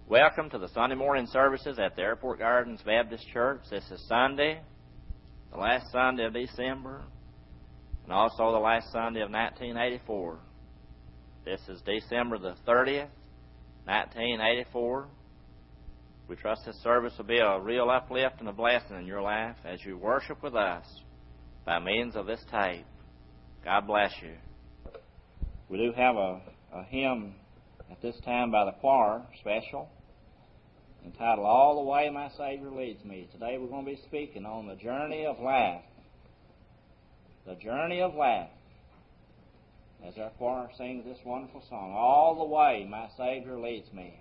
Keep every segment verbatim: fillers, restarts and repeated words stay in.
Welcome to the Sunday morning services at the Airport Gardens Baptist Church. This is Sunday, the last Sunday of December, and also the last Sunday of nineteen eighty-four. This is December the thirtieth, nineteen eighty-four. We trust this service will be a real uplift and a blessing in your life as you worship with us by means of this tape. God bless you. We do have a, a hymn at this time by the choir, special, entitled, All the Way My Savior Leads Me. Today we're going to be speaking on the journey of life. The journey of life. As our choir sings this wonderful song, All the Way My Savior Leads Me.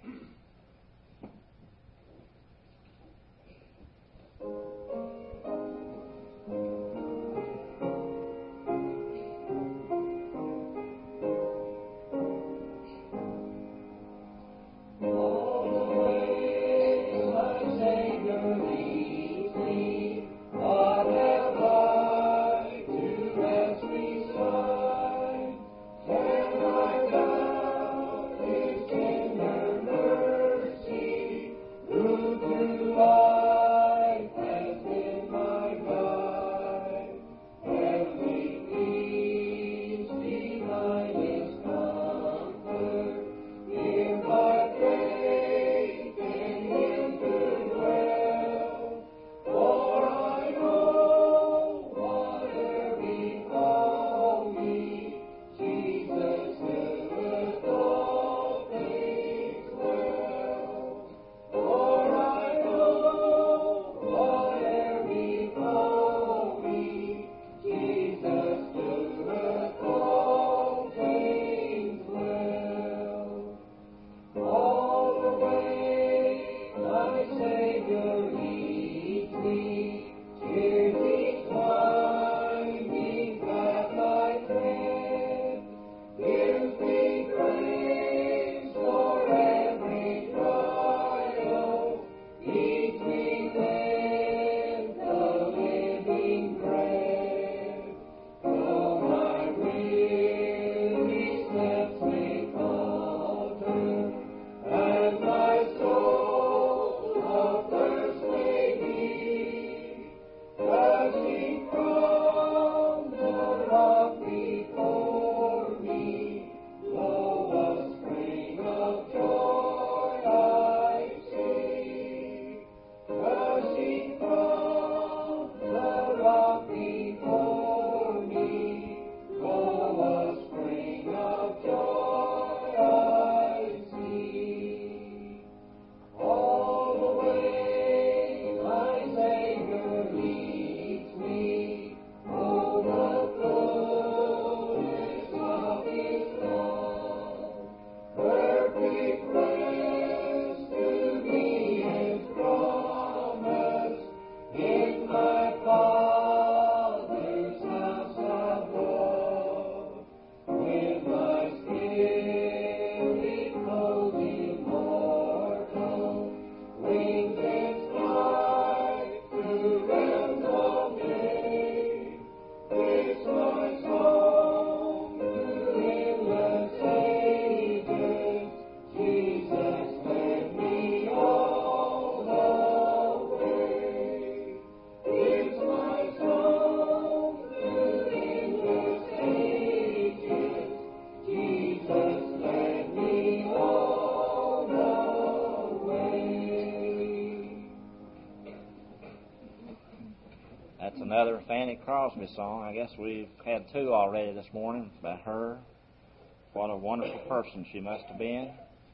Another Fanny Crosby song. I guess we've had two already this morning by her. What a wonderful person she must have been.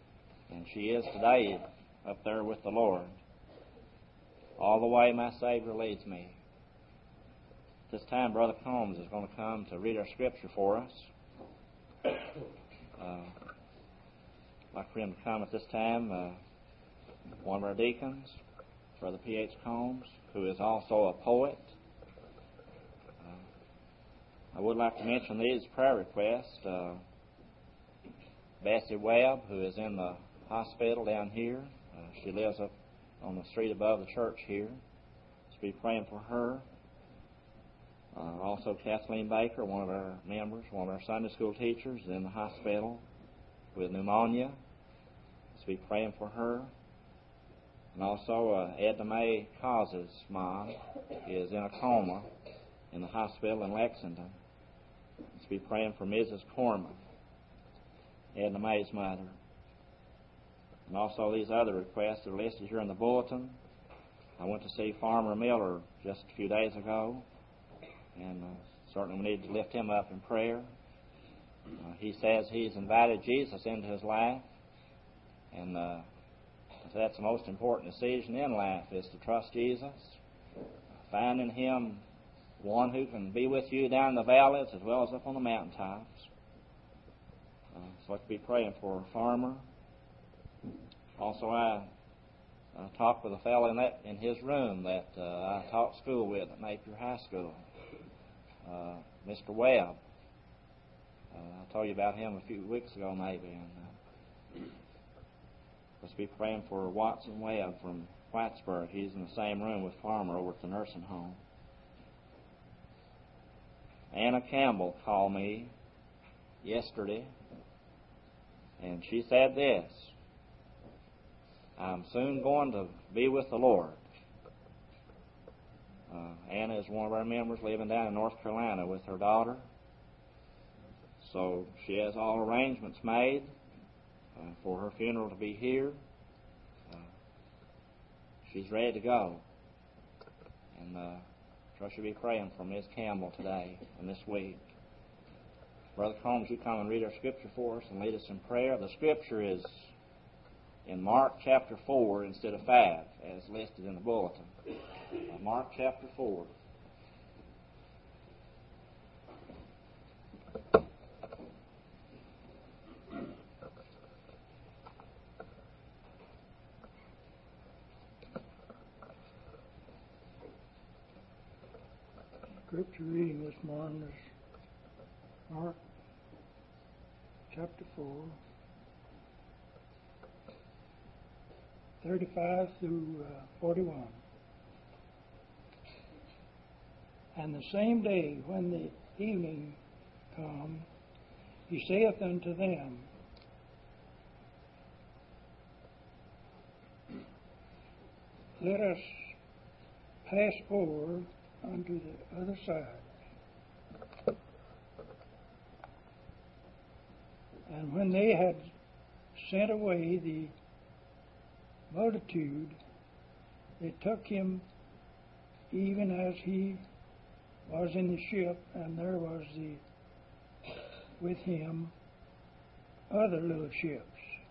And she is today up there with the Lord. All the way my Savior leads me. This time Brother Combs is going to come to read our scripture for us. Uh, I'd like for him to come at this time. Uh, one of our deacons, Brother P H Combs, who is also a poet. I would like to mention these prayer requests. Uh, Bessie Webb, who is in the hospital down here. Uh, she lives up on the street above the church here. Let's be praying for her. Uh, also, Kathleen Baker, one of our members, one of our Sunday school teachers, is in the hospital with pneumonia. Let's be praying for her. And also, uh, Edna Mae Caus's mom is in a coma in the hospital in Lexington. Let's be praying for Missus Corman, Edna Mae's mother. And also these other requests are listed here in the bulletin. I went to see Farmer Miller just a few days ago, and uh, certainly we need to lift him up in prayer. Uh, he says he's invited Jesus into his life, and uh, that's the most important decision in life, is to trust Jesus, find in Him one who can be with you down in the valleys as well as up on the mountaintops. Uh, so let's be praying for Farmer. Also, I uh, talked with a fellow in that in his room that uh, I taught school with at Napier High School, uh, Mister Webb. Uh, I told you about him a few weeks ago, maybe. And uh, let's be praying for Watson Webb from Whitesburg. He's in the same room with Farmer over at the nursing home. Anna Campbell called me yesterday, and she said this: I'm soon going to be with the Lord. Uh, Anna is one of our members living down in North Carolina with her daughter. So she has all arrangements made uh, for her funeral to be here. Uh, she's ready to go. And uh, trust you'll be praying for Miz Campbell today and this week. Brother Combs, you come and read our scripture for us and lead us in prayer. The scripture is in Mark chapter four instead of five, as listed in the bulletin. Uh, Mark chapter four. Scripture reading this morning is Mark chapter four, thirty-five through uh, forty-one. And the same day when the evening come, he saith unto them, Let us pass over unto the other side. And when they had sent away the multitude, they took him even as he was in the ship, and there was the with him other little ships.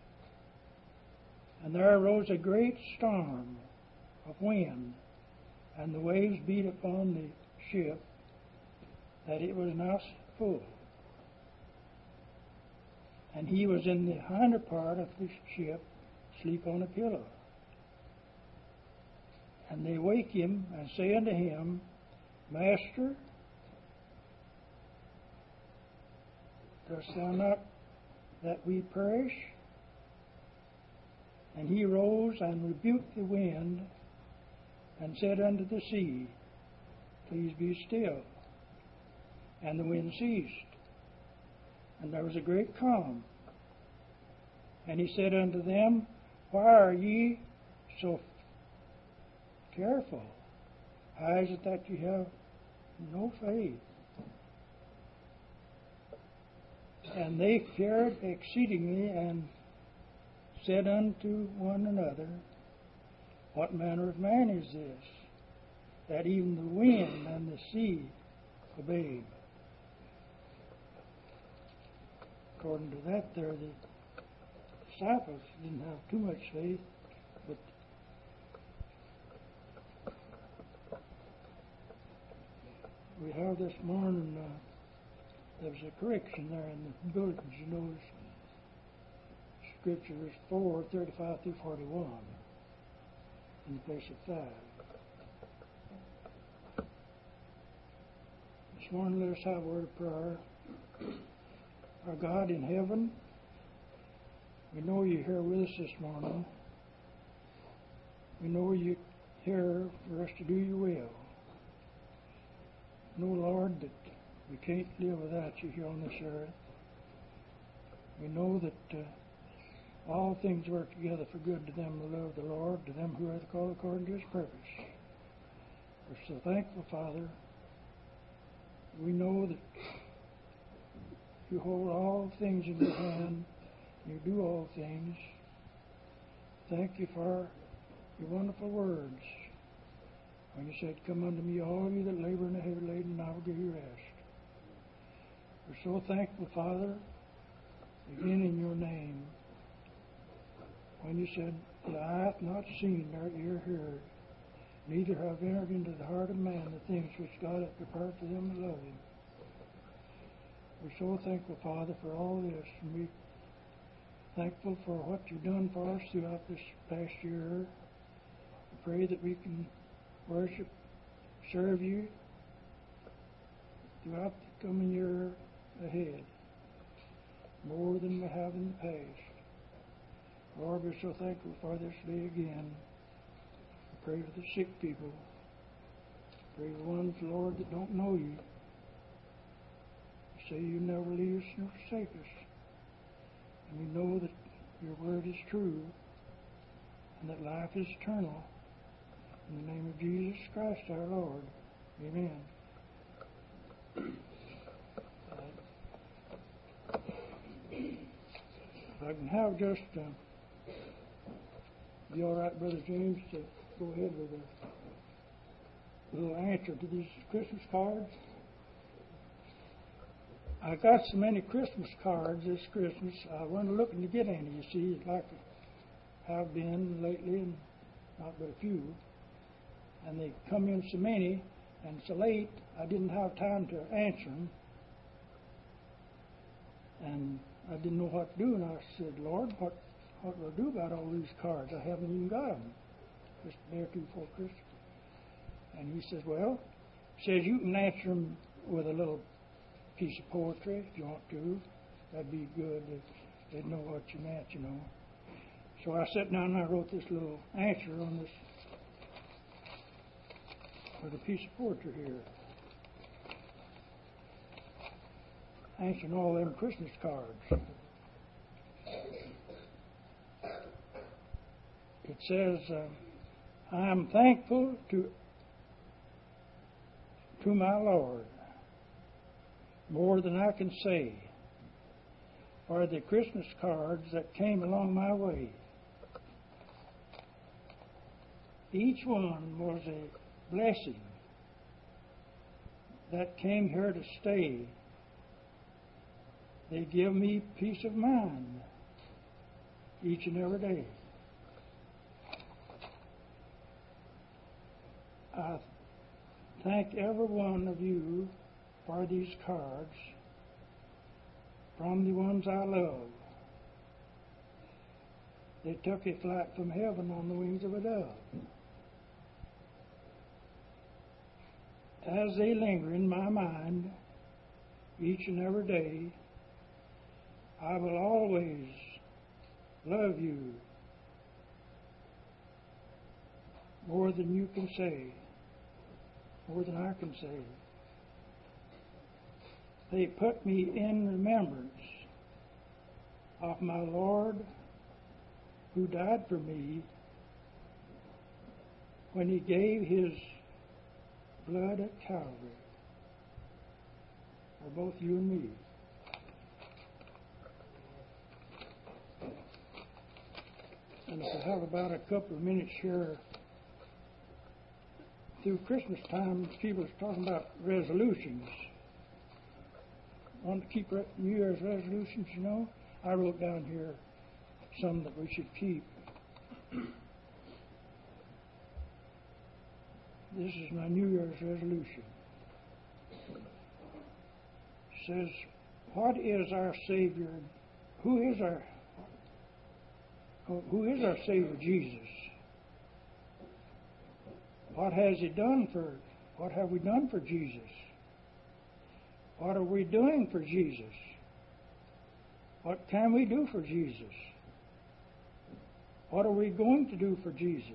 And there arose a great storm of wind, and the waves beat upon the ship, that it was not full. And he was in the hinder part of the ship, asleep on a pillow. And they wake him, and say unto him, Master, dost thou not that we perish? And he rose and rebuked the wind, and said unto the sea, Please be still. And the wind ceased, and there was a great calm. And he said unto them, Why are ye so careful? How is it that you have no faith? And they feared exceedingly, and said unto one another, What manner of man is this, that even the wind and the sea obey him? According to that, there the disciples didn't have too much faith, but we have this morning, uh, there was a correction there in the bulletins. You notice Scripture is four, thirty-five through forty-one, in the place of five. This morning, let us have a word of prayer. Our God in heaven, we know you're here with us this morning. We know you're here for us to do your will. We know, Lord, that we can't live without you here on this earth. We know that uh, all things work together for good to them that love the Lord, to them who are called according to His purpose. We're so thankful, Father. We know that You hold all things in Your hand. You do all things. Thank You for Your wonderful words. When You said, "Come unto Me, all you that labor and are heavy laden, and I will give you rest." We're so thankful, Father, again in Your name. When You said, "The eye hath not seen, nor ear heard, neither have entered into the heart of man the things which God hath prepared for them that love Him." We're so thankful, Father, for all this, and we're thankful for what You've done for us throughout this past year. We pray that we can worship, serve You throughout the coming year ahead, more than we have in the past. Lord, we're so thankful for this day again. We pray for the sick people. Pray for the ones, Lord, that don't know You. You say You never leave us nor forsake us. And we know that Your word is true and that life is eternal. In the name of Jesus Christ our Lord. Amen. If I can have just, uh, be all right, Brother James, to go ahead with a little answer to these Christmas cards. I got so many Christmas cards this Christmas, I wasn't looking to get any, you see, like I have been lately, and not but a few. And they come in so many and so late, I didn't have time to answer them. And I didn't know what to do, and I said, "Lord, what what will I do about all these cards? I haven't even got them. Just a day or two before Christmas." And He says, "Well," says, "you can answer them with a little piece of poetry if you want to. That'd be good. They'd know what you meant, you know." So I sat down and I wrote this little answer on this with a piece of poetry here, answering all them Christmas cards. It says, uh, "I am thankful to to my Lord, more than I can say, for the Christmas cards that came along my way. Each one was a blessing that came here to stay. They give me peace of mind each and every day. I thank every one of you for these cards from the ones I love. They took a flight from heaven on the wings of a dove. As they linger in my mind each and every day, I will always love you more than you can say, more than I can say. They put me in remembrance of my Lord who died for me when He gave His blood at Calvary for both you and me." And if I have about a couple of minutes here, through Christmas time, people are talking about resolutions. Want to keep New Year's resolutions, you know? I wrote down here some that we should keep. This is my New Year's resolution. It says, "What is our Savior? Who is our who is our Savior Jesus? What has He done for? What have we done for Jesus? What are we doing for Jesus? What can we do for Jesus? What are we going to do for Jesus?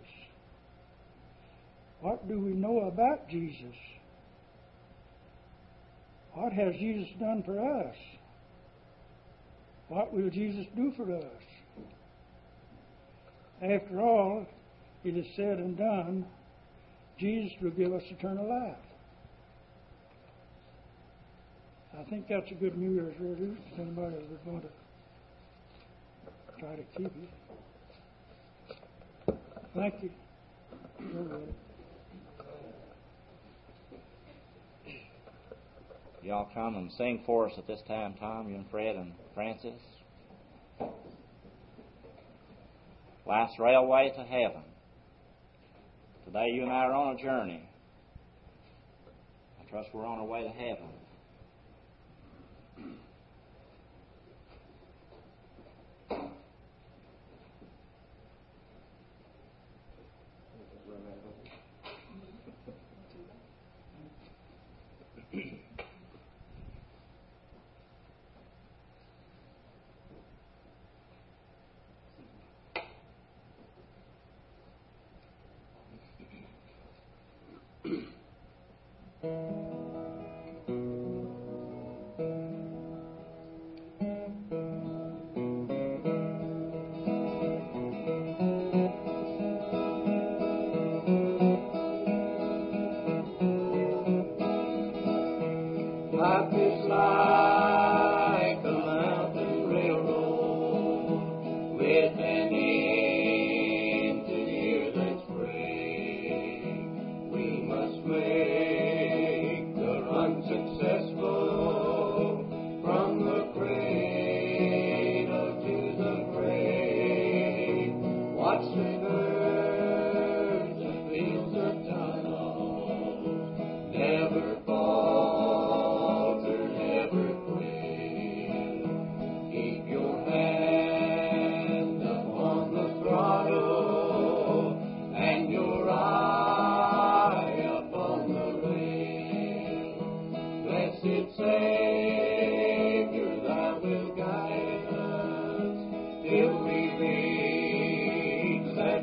What do we know about Jesus? What has Jesus done for us? What will Jesus do for us? after all it is said and done, Jesus will give us eternal life. I think that's a good New Year's resolution if anybody would want to try to keep it. Thank you. You're welcome. Y'all come and sing for us at this time, Tom, you and Fred and Francis. Life's railway to heaven. Today you and I are on a journey. I trust we're on our way to heaven. Life is like a mountain railroad with an end to hear that's free. We must make the run successful from the cradle to the grave. Watch the birds and fields of tunnels, never falter, never quit. Keep your hand upon the throttle and your eye upon the rail. Blessed Savior, thou wilt guide us till we reach that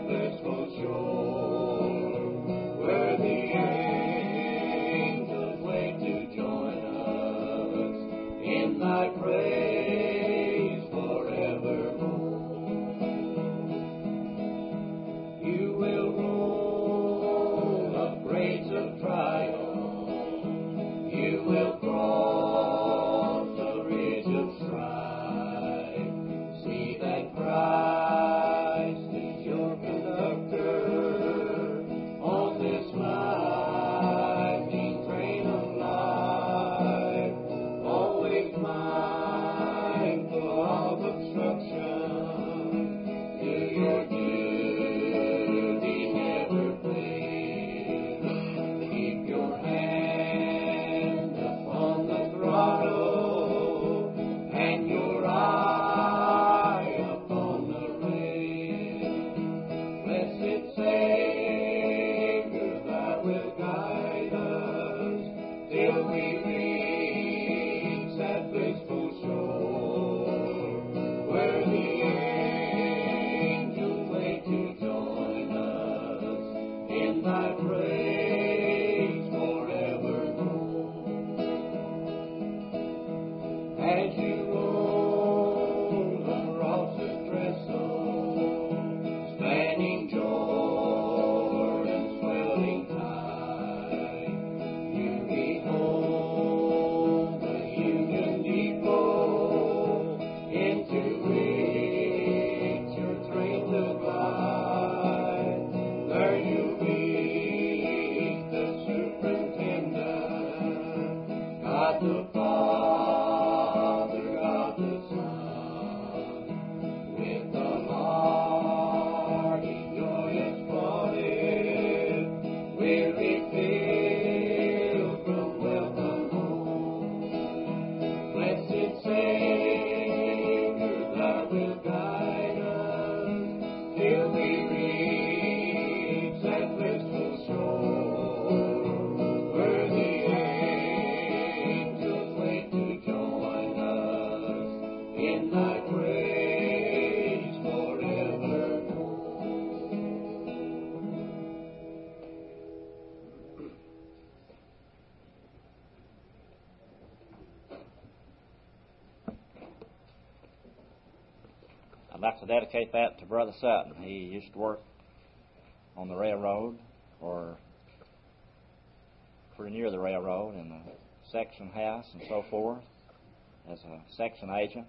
like to dedicate that to Brother Sutton. He used to work on the railroad, or pretty near the railroad, in the section house and so forth, as a section agent.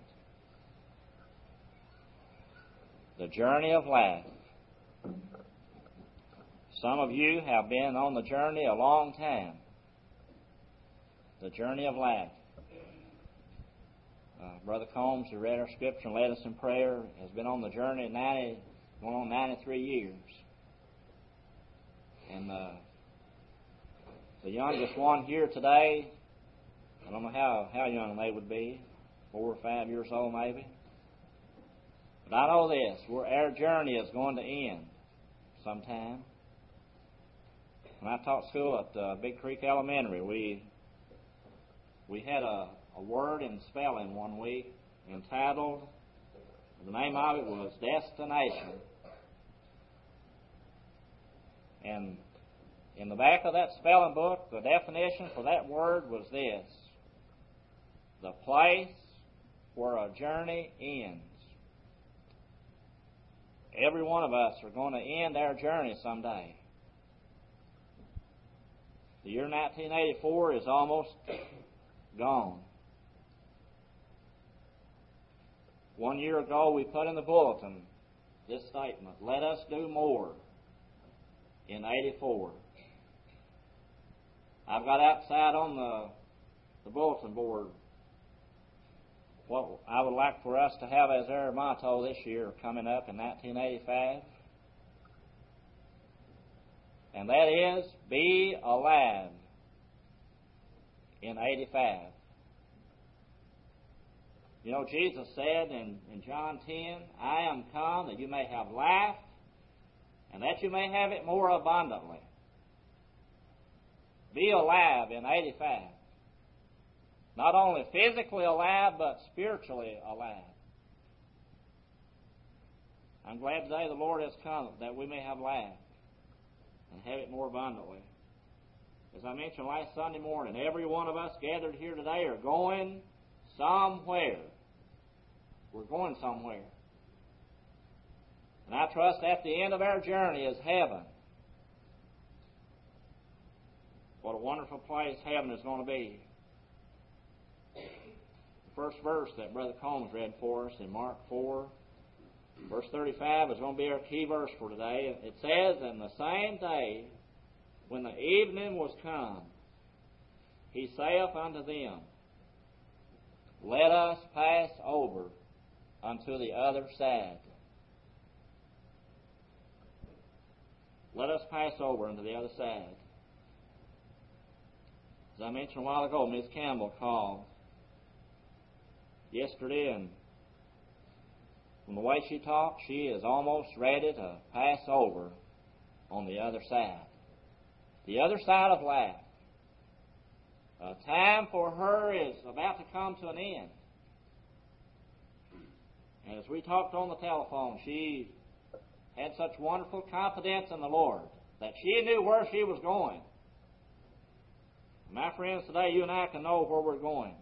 The journey of life. Some of you have been on the journey a long time. The journey of life. Uh, Brother Combs, who read our scripture and led us in prayer, has been on the journey ninety, going on ninety-three years. And uh, the youngest one here today, I don't know how, how young they would be, four or five years old maybe. But I know this, we're, our journey is going to end sometime. When I taught school at uh, Big Creek Elementary, we we had a, a word in spelling one week entitled, the name of it was Destination. And in the back of that spelling book, the definition for that word was this: the place where a journey ends. Every one of us are going to end our journey someday. The year nineteen eighty-four is almost gone. One year ago, we put in the bulletin this statement: let us do more in eighty-four. I've got outside on the, the bulletin board what I would like for us to have as our motto this year coming up in nineteen eighty-five. And that is, be alive in eighty-five. You know, Jesus said in, in John ten, I am come that you may have life, and that you may have it more abundantly. Be alive in eighty-five. Not only physically alive, but spiritually alive. I'm glad today the Lord has come that we may have life and have it more abundantly. As I mentioned last Sunday morning, every one of us gathered here today are going somewhere. We're going somewhere. And I trust at the end of our journey is heaven. What a wonderful place heaven is going to be. The first verse that Brother Combs read for us in Mark four, verse thirty-five, is going to be our key verse for today. It says, and the same day, when the evening was come, he saith unto them, let us pass over unto the other side. Let us pass over unto the other side. As I mentioned a while ago, Miss Campbell called yesterday, and from the way she talked, she is almost ready to pass over on the other side. The other side of life. A time for her is about to come to an end. And as we talked on the telephone, she had such wonderful confidence in the Lord that she knew where she was going. My friends, today you and I can know where we're going.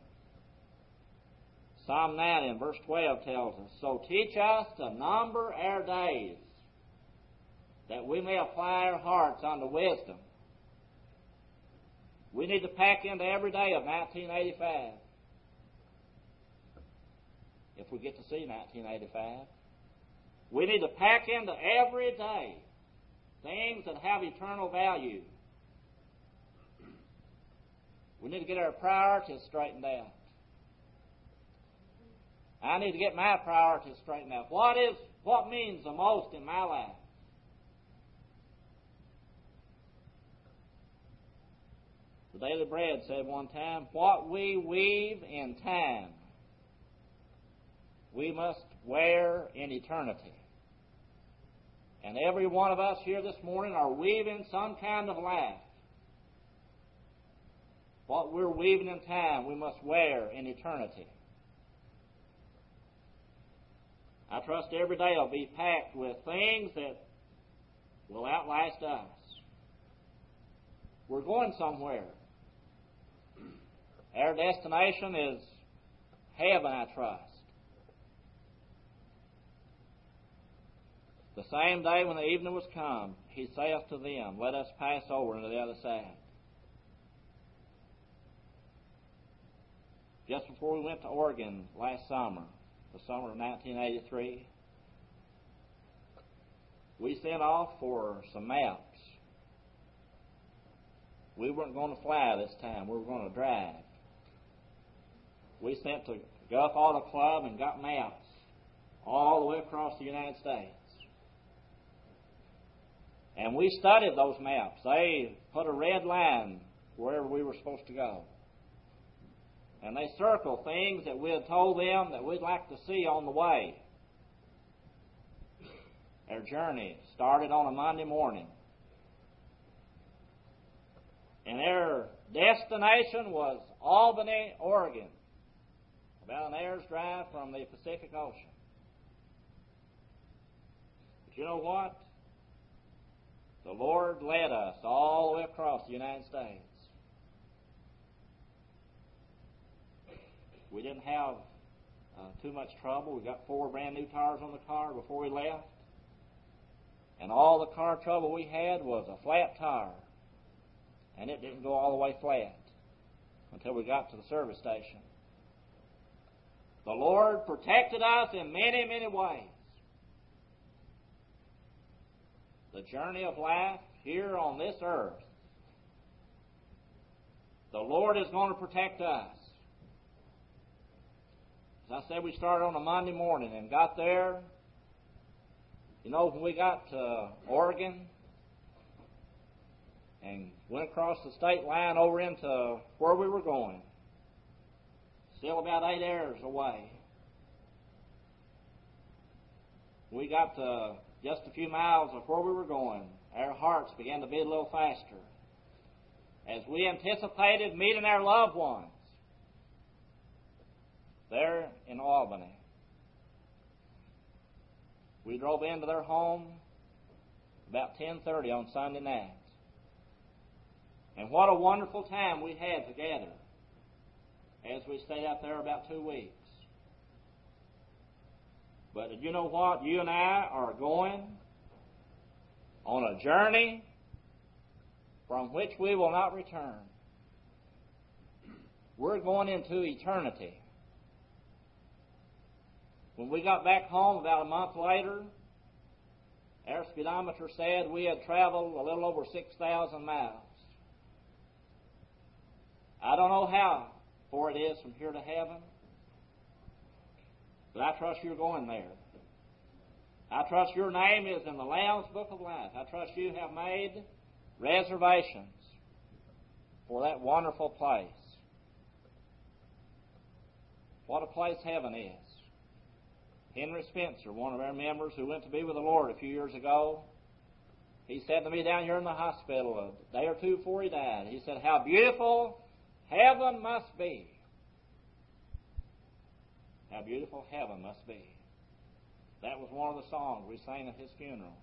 Psalm ninety and verse twelve tells us, so teach us to number our days, that we may apply our hearts unto wisdom. We need to pack into every day of nineteen eighty-five. If we get to see nineteen eighty-five. We need to pack into every day things that have eternal value. We need to get our priorities straightened out. I need to get my priorities straightened out. What is, what means the most in my life? The Daily Bread said one time, what we weave in time, we must wear in eternity. And every one of us here this morning are weaving some kind of life. What we're weaving in time, we must wear in eternity. I trust every day will be packed with things that will outlast us. We're going somewhere. Our destination is heaven, I trust. The same day when the evening was come, he saith to them, Let us pass over unto the other side. Just before we went to Oregon last summer, the summer of nineteen eighty-three, we sent off for some maps. We weren't going to fly this time. We were going to drive. We sent to Gulf Auto Club and got maps all the way across the United States. And we studied those maps. They put a red line wherever we were supposed to go. And they circled things that we had told them that we'd like to see on the way. Their journey started on a Monday morning. And their destination was Albany, Oregon, about an hour's drive from the Pacific Ocean. But you know what? The Lord led us all the way across the United States. We didn't have uh, too much trouble. We got four brand new tires on the car before we left. And all the car trouble we had was a flat tire. And it didn't go all the way flat until we got to the service station. The Lord protected us in many, many ways. The journey of life here on this earth, the Lord is going to protect us. As I said, we started on a Monday morning and got there. You know, when we got to Oregon and went across the state line over into where we were going, still about eight hours away, we got to just a few miles of where we were going. Our hearts began to beat a little faster as we anticipated meeting our loved ones there in Albany. We drove into their home about ten thirty on Sunday night. And what a wonderful time we had together as we stayed out there about two weeks. But did you know what? You and I are going on a journey from which we will not return. We're going into eternity. When we got back home about a month later, our speedometer said we had traveled a little over six thousand miles. I don't know how far it is from here to heaven, but I trust you're going there. I trust your name is in the Lamb's Book of Life. I trust you have made reservations for that wonderful place. What a place heaven is. Henry Spencer, one of our members who went to be with the Lord a few years ago, he said to me down here in the hospital a day or two before he died, he said, how beautiful heaven must be. How beautiful heaven must be. That was one of the songs we sang at his funeral.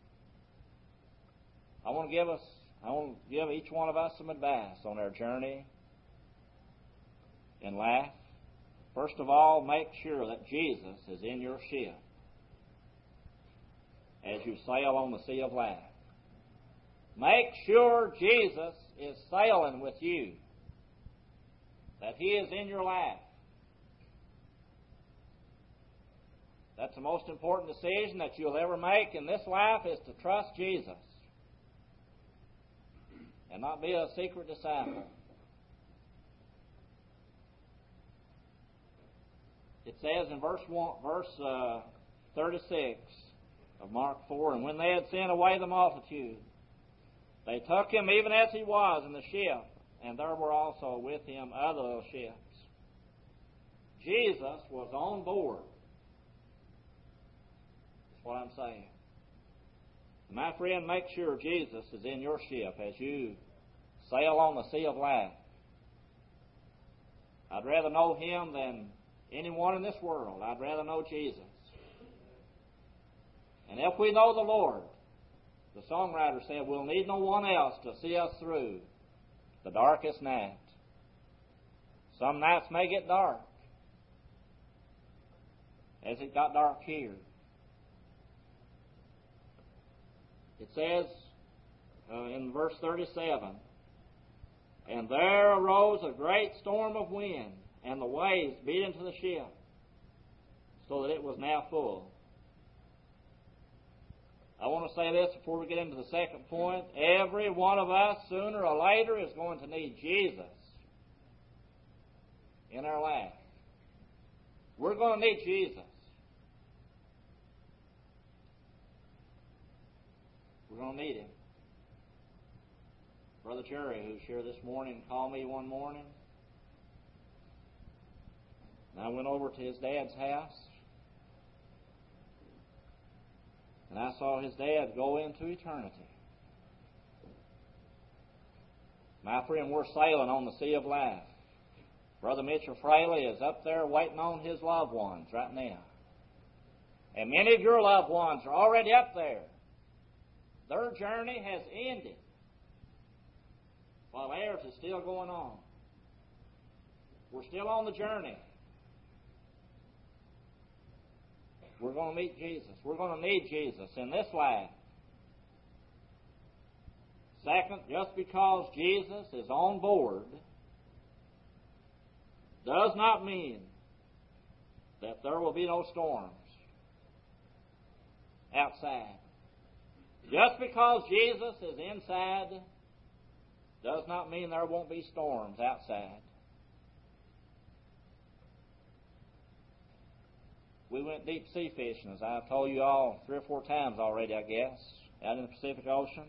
I want to give us, I want to give each one of us some advice on our journey in life. First of all, make sure that Jesus is in your ship as you sail on the sea of life. Make sure Jesus is sailing with you, that He is in your life. That's the most important decision that you'll ever make in this life, is to trust Jesus and not be a secret disciple. It says in verse one, verse uh, thirty-six of Mark four, and when they had sent away the multitude, they took him even as he was in the ship, and there were also with him other little ships. Jesus was on board. That's what I'm saying. My friend, make sure Jesus is in your ship as you sail on the sea of life. I'd rather know Him than anyone in this world. I'd rather know Jesus. And if we know the Lord, the songwriter said, we'll need no one else to see us through the darkest night. Some nights may get dark, as it got dark here. it says uh, in verse thirty-seven, "And there arose a great storm of wind, and the waves beat into the ship, so that it was now full." I want to say this before we get into the second point. Every one of us, sooner or later, is going to need Jesus in our life. We're going to need Jesus. We're going to need Him. Brother Jerry, who's here this morning, called me one morning. And I went over to his dad's house. And I saw his dad go into eternity. My friend, we're sailing on the sea of life. Brother Mitchell Fraley is up there waiting on his loved ones right now. And many of your loved ones are already up there. Their journey has ended, while ours is still going on. We're still on the journey. We're going to meet Jesus. We're going to need Jesus in this life. Second, just because Jesus is on board does not mean that there will be no storms outside. Just because Jesus is inside does not mean there won't be storms outside. We went deep sea fishing, as I've told you all three or four times already, I guess, out in the Pacific Ocean.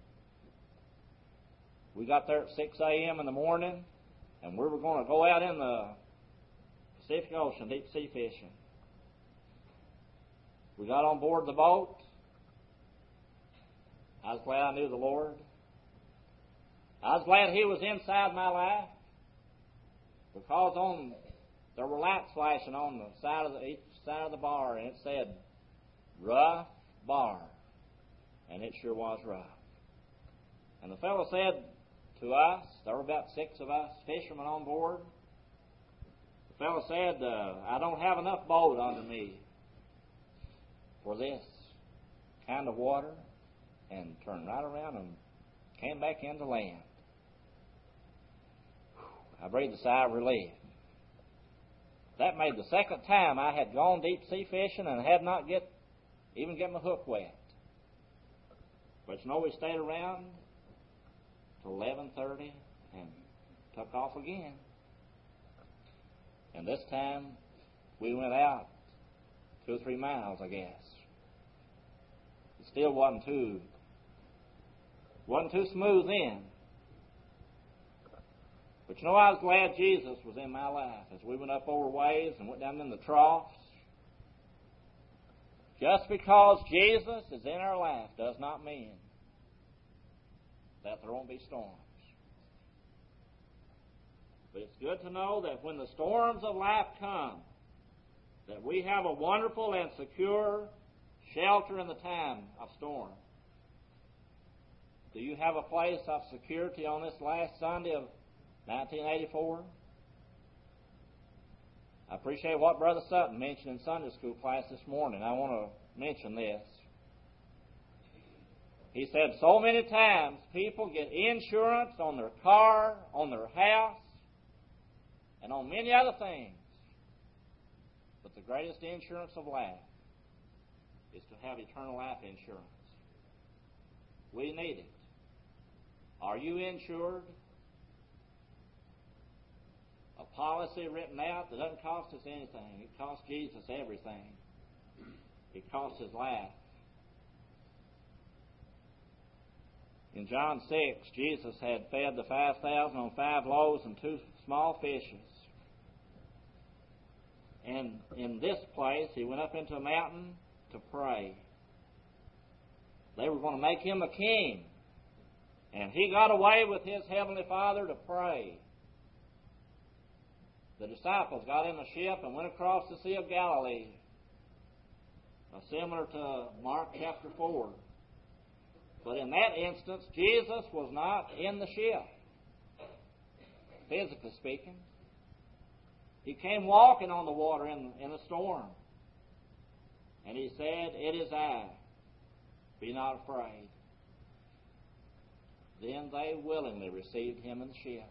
We got there at six a.m. in the morning, and we were going to go out in the Pacific Ocean deep sea fishing. We got on board the boat. I was glad I knew the Lord. I was glad He was inside my life, because on there were lights flashing on the side of the each side of the bar, and it said, "Rough bar," and it sure was rough. And the fellow said to us, there were about six of us fishermen on board. The fellow said, uh, "I don't have enough boat under me for this kind of water," and turned right around and came back into land. I breathed a sigh of relief. That made the second time I had gone deep sea fishing and had not get even get my hook wet. But you know, we stayed around till eleven thirty and took off again. And this time we went out two or three miles, I guess. It still wasn't too wasn't too smooth then. But you know, I was glad Jesus was in my life as we went up over waves and went down in the troughs. Just because Jesus is in our life does not mean that there won't be storms. But it's good to know that when the storms of life come, that we have a wonderful and secure shelter in the time of storm. Do you have a place of security on this last Sunday of nineteen eighty-four? I appreciate what Brother Sutton mentioned in Sunday school class this morning. I want to mention this. He said so many times people get insurance on their car, on their house, and on many other things. But the greatest insurance of life is to have eternal life insurance. We need it. Are you insured? A policy written out that doesn't cost us anything. It costs Jesus everything. It costs His life. In John six, Jesus had fed the five thousand on five loaves and two small fishes. And in this place, He went up into a mountain to pray. They were going to make Him a king. And He got away with His Heavenly Father to pray. The disciples got in the ship and went across the Sea of Galilee, uh, similar to Mark chapter four. But in that instance, Jesus was not in the ship, physically speaking. He came walking on the water in, in a storm. And He said, "It is I. Be not afraid." then they willingly received him in the ship.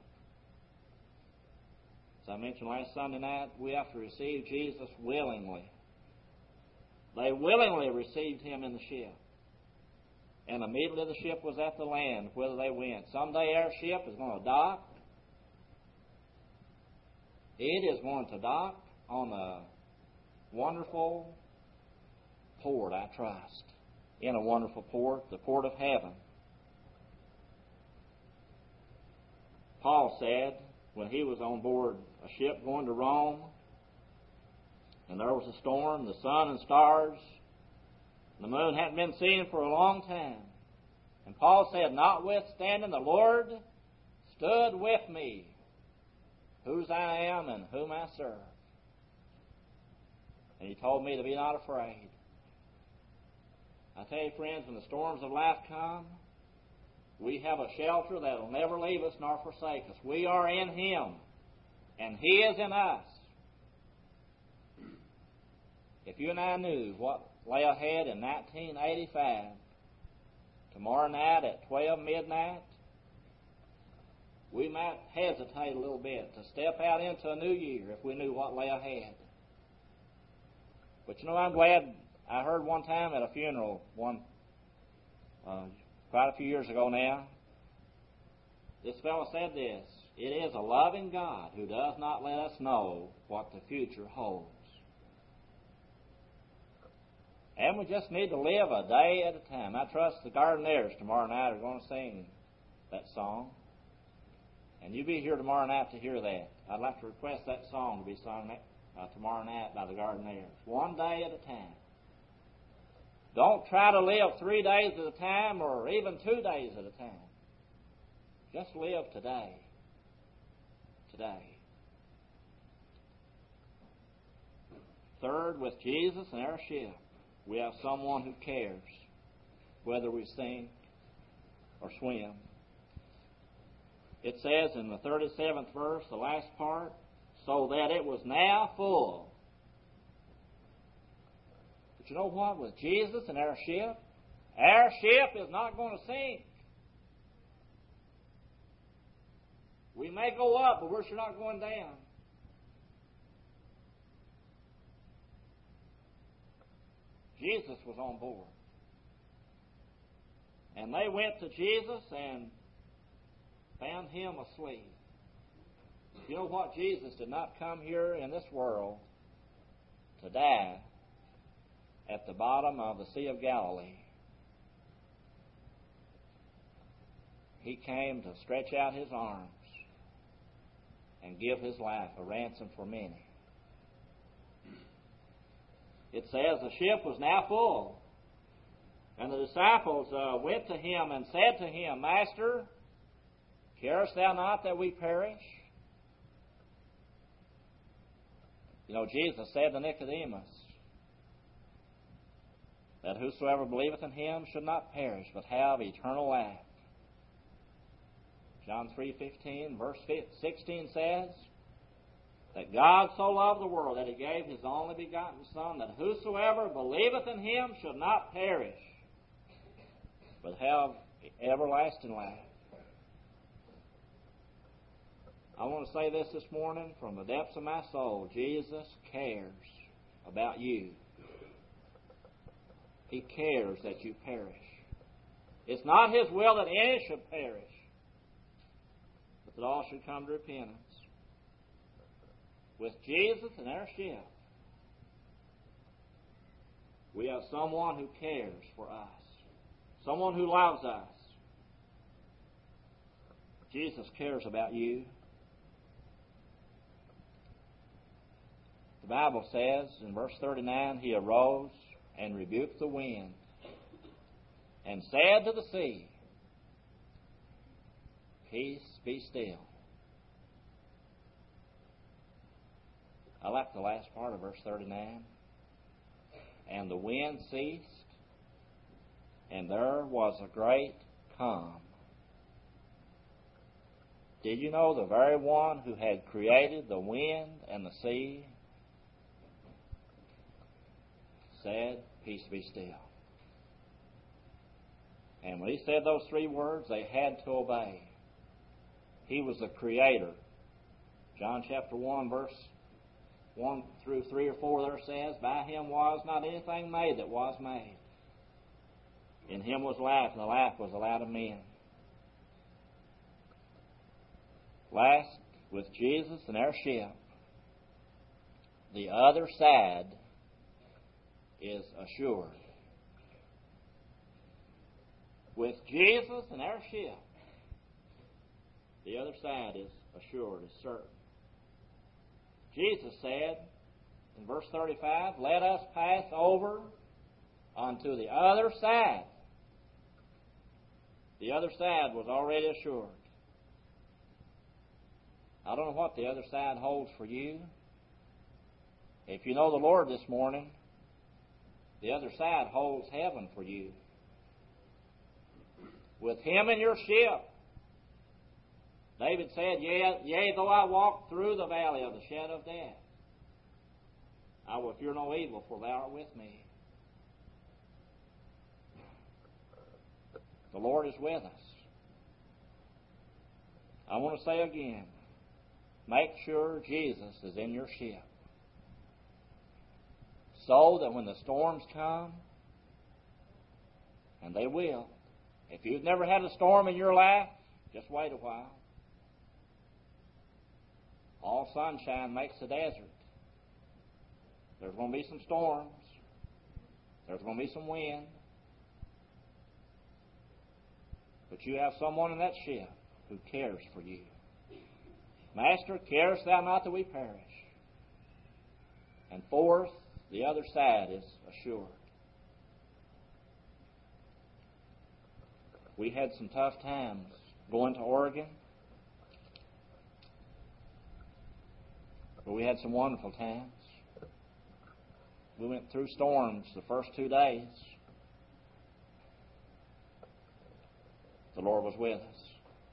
As I mentioned last Sunday night, we have to receive Jesus willingly. They willingly received him in the ship. And immediately the ship was at the land, whither they went. Someday our ship is going to dock. It is going to dock on a wonderful port, I trust. In a wonderful port, the port of heaven. Paul said, when he was on board a ship going to Rome, and there was a storm, the sun and stars, the moon hadn't been seen for a long time. And Paul said, notwithstanding, the Lord stood with me, whose I am and whom I serve. And he told me to be not afraid. I tell you, friends, when the storms of life come, we have a shelter that will never leave us nor forsake us. We are in him, and he is in us. If you and I knew what lay ahead in nineteen eighty-five, tomorrow night at twelve midnight, we might hesitate a little bit to step out into a new year if we knew what lay ahead. But you know, I'm glad. I heard one time at a funeral, one uh, quite a few years ago now, this fellow said this: it is a loving God who does not let us know what the future holds. And we just need to live a day at a time. I trust the Gardeners tomorrow night are going to sing that song. And you'll be here tomorrow night to hear that. I'd like to request that song to be sung uh, tomorrow night by the Gardeners. One day at a time. Don't try to live three days at a time or even two days at a time. Just live today. Today. Third, with Jesus in our ship, we have someone who cares whether we sink or swim. It says in the thirty-seventh verse, the last part, so that it was now full. But you know what? With Jesus in our ship, our ship is not going to sink. We may go up, but we're sure not going down. Jesus was on board. And they went to Jesus and found him asleep. You know what? Jesus did not come here in this world to die at the bottom of the Sea of Galilee. He came to stretch out his arms and give his life a ransom for many. It says the ship was now full, and the disciples uh, went to him and said to him, Master, carest thou not that we perish? You know, Jesus said to Nicodemus that whosoever believeth in him should not perish, but have eternal life. John three fifteen, verse sixteen says that God so loved the world that he gave his only begotten Son, that whosoever believeth in him should not perish, but have everlasting life. I want to say this this morning from the depths of my soul. Jesus cares about you. He cares that you perish. It's not his will that any should perish, but that all should come to repentance. With Jesus in our ship, we have someone who cares for us, someone who loves us. Jesus cares about you. The Bible says in verse thirty-nine, he arose and rebuked the wind and said to the sea, Peace, be still. I like the last part of verse thirty-nine. And the wind ceased, and there was a great calm. Did you know the very one who had created the wind and the sea said, Peace, be still. And when he said those three words, they had to obey. He was the Creator. John chapter one, verse one through three or four there says, by him was not anything made that was made. In him was life, and the life was the light of men. Last, with Jesus and our ship, the other side is assured. With Jesus and our ship, the other side is assured, is certain. Jesus said in verse thirty-five, let us pass over unto the other side. The other side was already assured. I don't know what the other side holds for you. If you know the Lord this morning, the other side holds heaven for you. With Him in your ship, David said, Yea, yea, though I walk through the valley of the shadow of death, I will fear no evil, for Thou art with me. The Lord is with us. I want to say again, make sure Jesus is in your ship, so that when the storms come, and they will, if you've never had a storm in your life, just wait a while. All sunshine makes a desert. There's going to be some storms. There's going to be some wind. But you have someone in that ship who cares for you. Master, carest thou not that we perish? And fourth, the other side is assured. We had some tough times going to Oregon, but we had some wonderful times. We went through storms the first two days. The Lord was with us.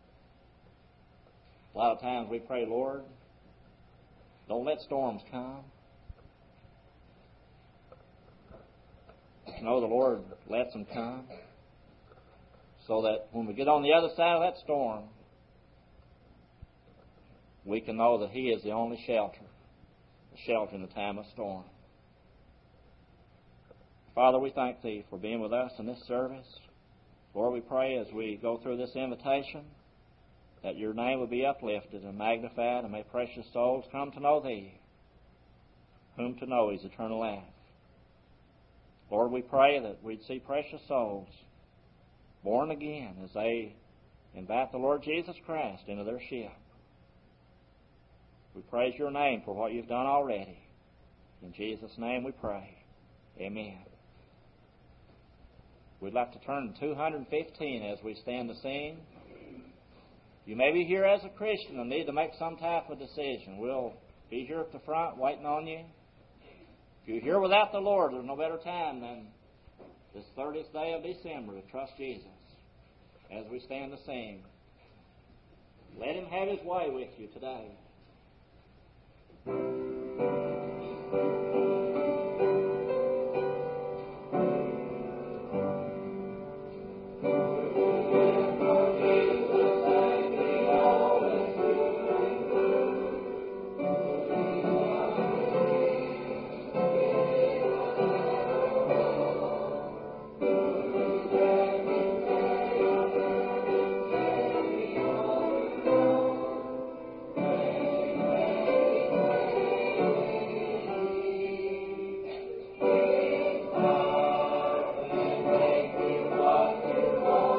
A lot of times we pray, Lord, don't let storms come. No, the Lord lets them come, so that when we get on the other side of that storm, we can know that He is the only shelter, the shelter in the time of storm. Father, we thank Thee for being with us in this service. Lord, we pray as we go through this invitation that Your name would be uplifted and magnified, and may precious souls come to know Thee, whom to know is eternal life. Lord, we pray that we'd see precious souls born again as they invite the Lord Jesus Christ into their ship. We praise Your name for what You've done already. In Jesus' name we pray. Amen. We'd like to turn to two hundred fifteen as we stand to sing. You may be here as a Christian and need to make some type of decision. We'll be here at the front waiting on you. If you're here without the Lord, there's no better time than this thirtieth day of December to trust Jesus as we stand to sing. Let Him have His way with you today. What you want.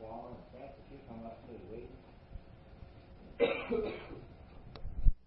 Father,